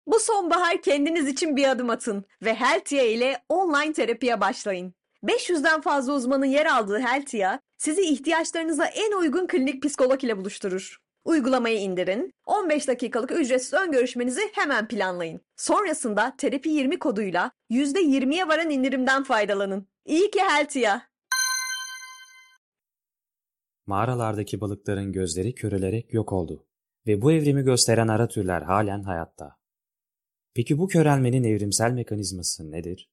Bu sonbahar kendiniz için bir adım atın ve Heltia ile online terapiye başlayın. 500'den fazla uzmanın yer aldığı Heltia, sizi ihtiyaçlarınıza en uygun klinik psikolog ile buluşturur. Uygulamayı indirin, 15 dakikalık ücretsiz ön görüşmenizi hemen planlayın. Sonrasında Terapi 20 koduyla %20'ye varan indirimden faydalanın. İyi ki Heltia. Mağaralardaki balıkların gözleri körelerek yok oldu ve bu evrimi gösteren ara türler halen hayatta. Peki bu körelmenin evrimsel mekanizması nedir?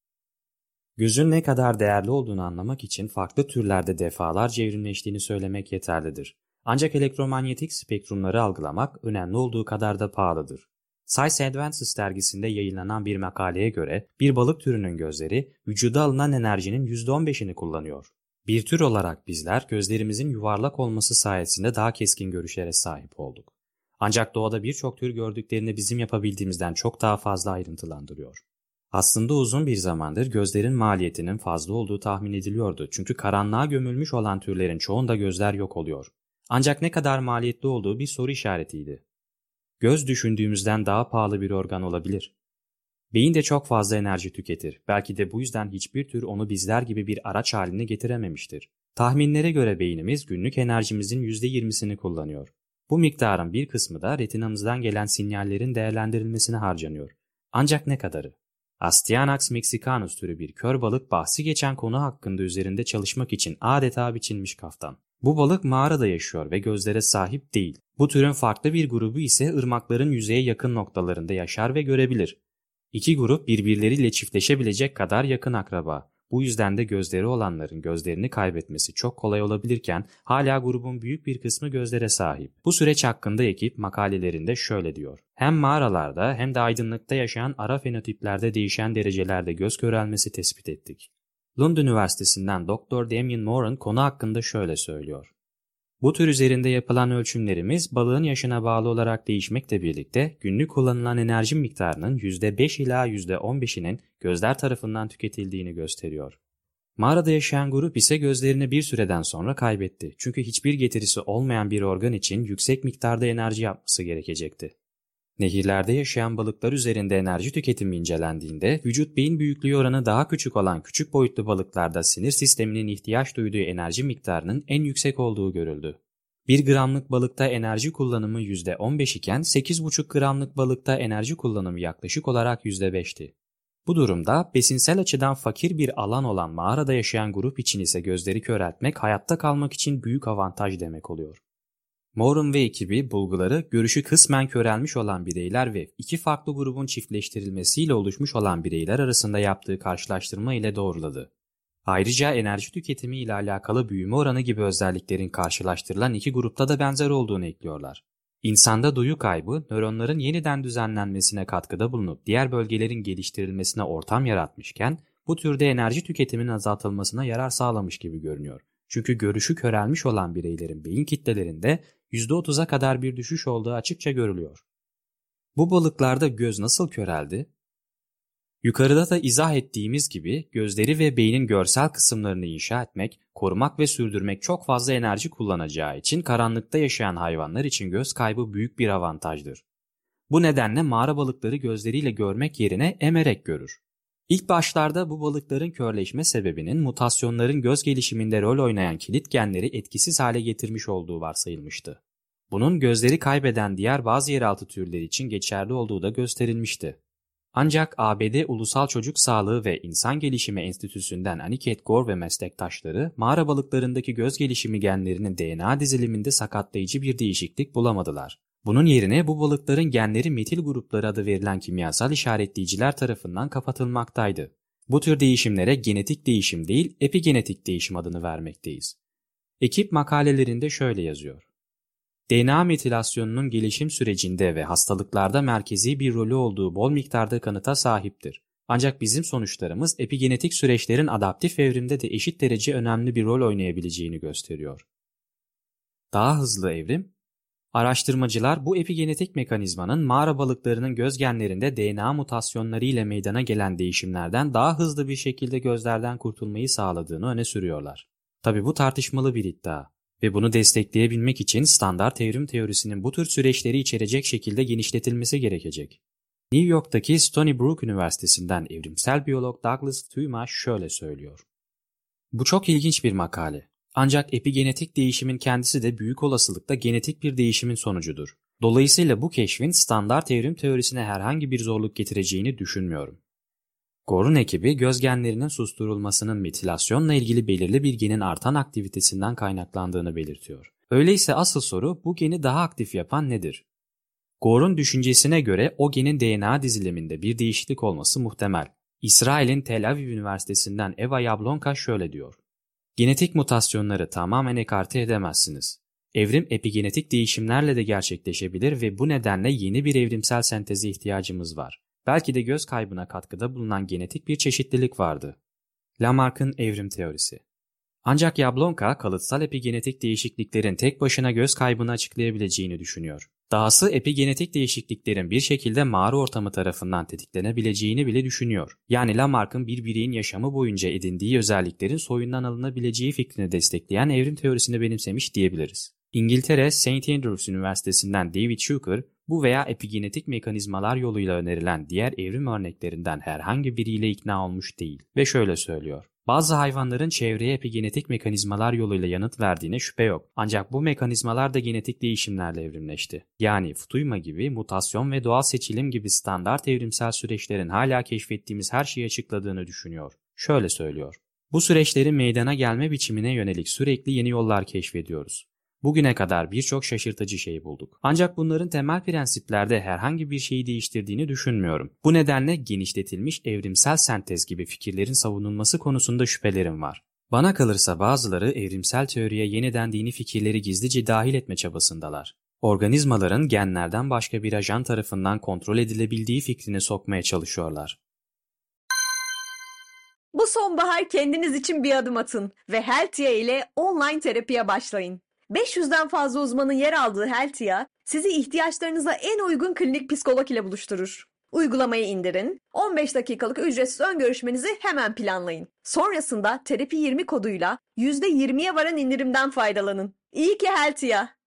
Gözün ne kadar değerli olduğunu anlamak için farklı türlerde defalarca evrimleştiğini söylemek yeterlidir. Ancak elektromanyetik spektrumları algılamak önemli olduğu kadar da pahalıdır. Science Advances dergisinde yayınlanan bir makaleye göre bir balık türünün gözleri vücuda alınan enerjinin %15'ini kullanıyor. Bir tür olarak bizler gözlerimizin yuvarlak olması sayesinde daha keskin görüşlere sahip olduk. Ancak doğada birçok tür gördüklerini bizim yapabildiğimizden çok daha fazla ayrıntılandırıyor. Aslında uzun bir zamandır gözlerin maliyetinin fazla olduğu tahmin ediliyordu çünkü karanlığa gömülmüş olan türlerin çoğunda gözler yok oluyor. Ancak ne kadar maliyetli olduğu bir soru işaretiydi. Göz düşündüğümüzden daha pahalı bir organ olabilir. Beyin de çok fazla enerji tüketir. Belki de bu yüzden hiçbir tür onu bizler gibi bir araç haline getirememiştir. Tahminlere göre beynimiz günlük enerjimizin %20'sini kullanıyor. Bu miktarın bir kısmı da retinamızdan gelen sinyallerin değerlendirilmesine harcanıyor. Ancak ne kadarı? Astyanax mexicanus türü bir kör balık bahsi geçen konu hakkında üzerinde çalışmak için adeta biçilmiş kaftan. Bu balık mağarada yaşıyor ve gözlere sahip değil. Bu türün farklı bir grubu ise ırmakların yüzeye yakın noktalarında yaşar ve görebilir. İki grup birbirleriyle çiftleşebilecek kadar yakın akraba. Bu yüzden de gözleri olanların gözlerini kaybetmesi çok kolay olabilirken hala grubun büyük bir kısmı gözlere sahip. Bu süreç hakkında ekip makalelerinde şöyle diyor. Hem mağaralarda hem de aydınlıkta yaşayan ara fenotiplerde değişen derecelerde göz körelmesi tespit ettik. Lund Üniversitesi'nden Dr. Damien Moran konu hakkında şöyle söylüyor. Bu tür üzerinde yapılan ölçümlerimiz balığın yaşına bağlı olarak değişmekle birlikte günlük kullanılan enerji miktarının %5 ila %15'inin gözler tarafından tüketildiğini gösteriyor. Mağarada yaşayan grup ise gözlerini bir süreden sonra kaybetti. Çünkü hiçbir getirisi olmayan bir organ için yüksek miktarda enerji yapması gerekecekti. Nehirlerde yaşayan balıklar üzerinde enerji tüketimi incelendiğinde vücut beyin büyüklüğü oranı daha küçük olan küçük boyutlu balıklarda sinir sisteminin ihtiyaç duyduğu enerji miktarının en yüksek olduğu görüldü. 1 gramlık balıkta enerji kullanımı %15 iken 8,5 gramlık balıkta enerji kullanımı yaklaşık olarak %5'ti. Bu durumda besinsel açıdan fakir bir alan olan mağarada yaşayan grup için ise gözleri köreltmek hayatta kalmak için büyük avantaj demek oluyor. Moran ve ekibi bulguları görüşü kısmen körelmiş olan bireyler ve iki farklı grubun çiftleştirilmesiyle oluşmuş olan bireyler arasında yaptığı karşılaştırma ile doğruladı. Ayrıca enerji tüketimi ile alakalı büyüme oranı gibi özelliklerin karşılaştırılan iki grupta da benzer olduğunu ekliyorlar. İnsanda duyu kaybı nöronların yeniden düzenlenmesine katkıda bulunup diğer bölgelerin geliştirilmesine ortam yaratmışken bu türde enerji tüketiminin azaltılmasına yarar sağlamış gibi görünüyor. Çünkü görüşü körelmiş olan bireylerin beyin kitlelerinde %30'a kadar bir düşüş olduğu açıkça görülüyor. Bu balıklarda göz nasıl köreldi? Yukarıda da izah ettiğimiz gibi gözleri ve beynin görsel kısımlarını inşa etmek, korumak ve sürdürmek çok fazla enerji kullanacağı için karanlıkta yaşayan hayvanlar için göz kaybı büyük bir avantajdır. Bu nedenle mağara balıkları gözleriyle görmek yerine emerek görür. İlk başlarda bu balıkların körleşme sebebinin mutasyonların göz gelişiminde rol oynayan kilit genleri etkisiz hale getirmiş olduğu varsayılmıştı. Bunun gözleri kaybeden diğer bazı yeraltı türleri için geçerli olduğu da gösterilmişti. Ancak ABD Ulusal Çocuk Sağlığı ve İnsan Gelişimi Enstitüsü'nden Aniket Gore ve meslektaşları mağara balıklarındaki göz gelişimi genlerinin DNA diziliminde sakatlayıcı bir değişiklik bulamadılar. Bunun yerine bu balıkların genleri metil grupları adı verilen kimyasal işaretleyiciler tarafından kapatılmaktaydı. Bu tür değişimlere genetik değişim değil, epigenetik değişim adını vermekteyiz. Ekip makalelerinde şöyle yazıyor. DNA metilasyonunun gelişim sürecinde ve hastalıklarda merkezi bir rolü olduğu bol miktarda kanıta sahiptir. Ancak bizim sonuçlarımız epigenetik süreçlerin adaptif evrimde de eşit derece önemli bir rol oynayabileceğini gösteriyor. Daha hızlı evrim. Araştırmacılar bu epigenetik mekanizmanın mağara balıklarının göz genlerinde DNA mutasyonları ile meydana gelen değişimlerden daha hızlı bir şekilde gözlerden kurtulmayı sağladığını öne sürüyorlar. Tabii bu tartışmalı bir iddia ve bunu destekleyebilmek için standart evrim teorisinin bu tür süreçleri içerecek şekilde genişletilmesi gerekecek. New York'taki Stony Brook Üniversitesi'nden evrimsel biyolog Douglas Toomer şöyle söylüyor. Bu çok ilginç bir makale. Ancak epigenetik değişimin kendisi de büyük olasılıkla genetik bir değişimin sonucudur. Dolayısıyla bu keşfin standart evrim teorisine herhangi bir zorluk getireceğini düşünmüyorum. Gore'un ekibi göz genlerinin susturulmasının metilasyonla ilgili belirli bir genin artan aktivitesinden kaynaklandığını belirtiyor. Öyleyse asıl soru bu geni daha aktif yapan nedir? Gore'un düşüncesine göre o genin DNA diziliminde bir değişiklik olması muhtemel. İsrail'in Tel Aviv Üniversitesi'nden Eva Jablonka şöyle diyor. Genetik mutasyonları tamamen ekarte edemezsiniz. Evrim epigenetik değişimlerle de gerçekleşebilir ve bu nedenle yeni bir evrimsel senteze ihtiyacımız var. Belki de göz kaybına katkıda bulunan genetik bir çeşitlilik vardı. Lamarck'ın evrim teorisi. Ancak Jablonka kalıtsal epigenetik değişikliklerin tek başına göz kaybını açıklayabileceğini düşünüyor. Dahası epigenetik değişikliklerin bir şekilde mağara ortamı tarafından tetiklenebileceğini bile düşünüyor. Yani Lamarck'ın bir bireyin yaşamı boyunca edindiği özelliklerin soyundan alınabileceği fikrini destekleyen evrim teorisini benimsemiş diyebiliriz. İngiltere St. Andrews Üniversitesi'nden David Shuker, bu veya epigenetik mekanizmalar yoluyla önerilen diğer evrim örneklerinden herhangi biriyle ikna olmuş değil ve şöyle söylüyor. Bazı hayvanların çevreye epigenetik mekanizmalar yoluyla yanıt verdiğine şüphe yok. Ancak bu mekanizmalar da genetik değişimlerle evrimleşti. Yani futuyma gibi, mutasyon ve doğal seçilim gibi standart evrimsel süreçlerin hala keşfettiğimiz her şeyi açıkladığını düşünüyor. Şöyle söylüyor. Bu süreçlerin meydana gelme biçimine yönelik sürekli yeni yollar keşfediyoruz. Bugüne kadar birçok şaşırtıcı şey bulduk. Ancak bunların temel prensiplerde herhangi bir şeyi değiştirdiğini düşünmüyorum. Bu nedenle genişletilmiş evrimsel sentez gibi fikirlerin savunulması konusunda şüphelerim var. Bana kalırsa bazıları evrimsel teoriye yeniden dini fikirleri gizlice dahil etme çabasındalar. Organizmaların genlerden başka bir ajan tarafından kontrol edilebildiği fikrini sokmaya çalışıyorlar. Bu sonbahar kendiniz için bir adım atın ve Healthia ile online terapiye başlayın. 500'den fazla uzmanın yer aldığı Healthia, sizi ihtiyaçlarınıza en uygun klinik psikolog ile buluşturur. Uygulamayı indirin, 15 dakikalık ücretsiz ön görüşmenizi hemen planlayın. Sonrasında Terapi 20 koduyla %20'ye varan indirimden faydalanın. İyi ki Healthia!